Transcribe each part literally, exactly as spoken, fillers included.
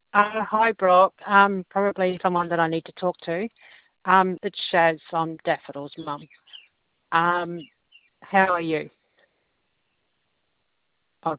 Uh, hi, Brock. Um, probably someone that I need to talk to. Um, it's Shaz. I'm Daffodil's mum. Um, how are you? Oh,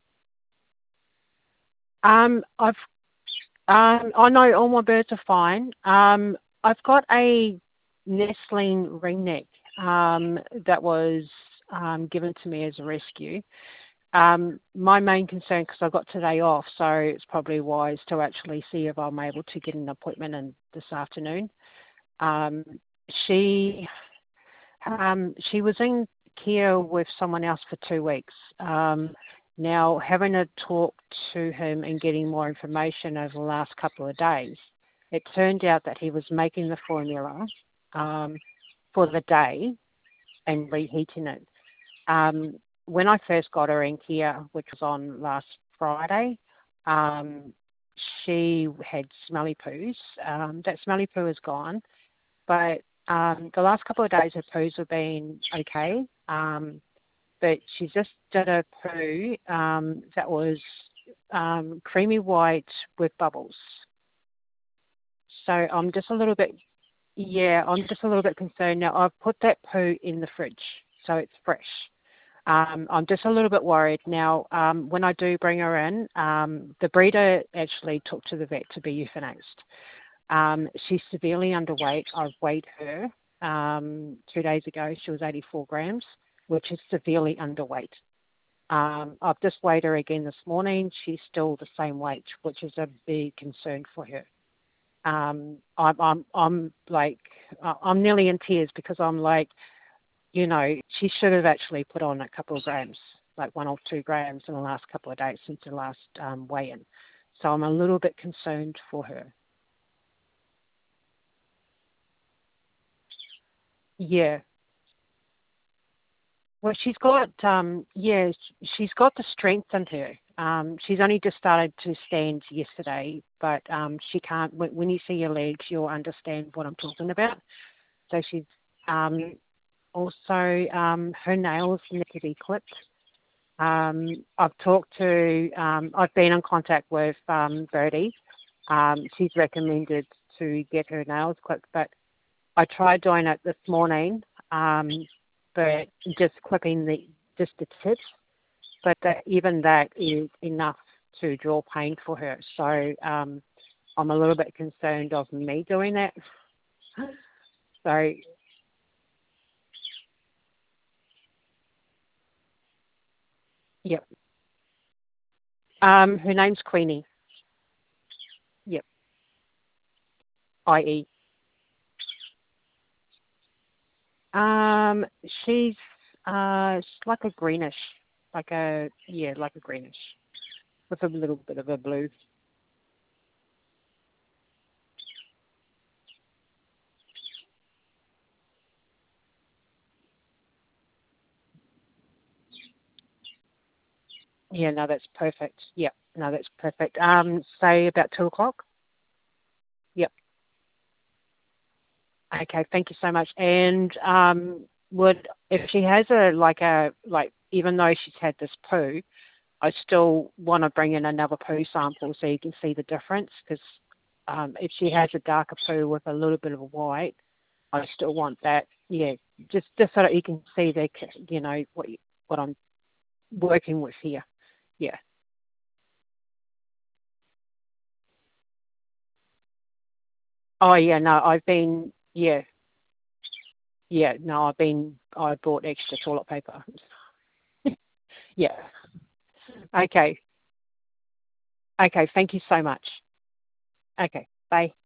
um, I've um, I know all my birds are fine. Um, I've got a nestling ringneck um, that was um, given to me as a rescue. Um, my main concern, because I've got today off, so it's probably wise to actually see if I'm able to get an appointment in this afternoon. Um, she um, she was in care with someone else for two weeks. Um, now, having a talk to him and getting more information over the last couple of days, it turned out that he was making the formula um, for the day and reheating it. Um, when I first got her in care, which was on last Friday, um, she had smelly poos. Um, that smelly poo is gone, but um, the last couple of days her poos have been okay. Um, but she just did a poo um, that was um, creamy white with bubbles. So I'm just a little bit, yeah, I'm just a little bit concerned now. I've put that poo in the fridge, so it's fresh. Um, I'm just a little bit worried now. Um, when I do bring her in, um, the breeder actually took to the vet to be euthanized. Um, she's severely underweight. I've weighed her um, two days ago. She was eighty-four grams, which is severely underweight. Um, I've just weighed her again this morning. She's still the same weight, which is a big concern for her. Um, I'm, I'm, I'm like, I'm nearly in tears because I'm like, you know, she should have actually put on a couple of grams, like one or two grams in the last couple of days since the last um, weigh-in. So I'm a little bit concerned for her. Yeah. Well, she's got, um, yeah, she's got the strength in her. Um, she's only just started to stand yesterday, but um, she can't. When, when you see her legs, you'll understand what I'm talking about. So she's um, also um, her nails need to be clipped. Um, I've talked to, um, I've been in contact with um, Birdie. Um, she's recommended to get her nails clipped, but I tried doing it this morning, um, but just clipping the just the tips. But that, even that is enough to draw pain for her. So um, I'm a little bit concerned of me doing that. So, yep. Um, her name's Queenie. Yep. I E. Um, she's uh, she's like a greenish, like a yeah, like a greenish with a little bit of a blue. Yeah, no, that's perfect. Yep, no, that's perfect. Um, say about two o'clock. Yep. Okay, thank you so much. And um, would if she has a like a like even though she's had this poo, I still want to bring in another poo sample so you can see the difference because um, if she has a darker poo with a little bit of a white, I still want that. Yeah, just just so that you can see the you know what you, what I'm working with here. Yeah. Oh yeah, no, I've been yeah yeah no, I've been I bought extra toilet paper. Yeah. Okay. Okay. Thank you so much. Okay. Bye.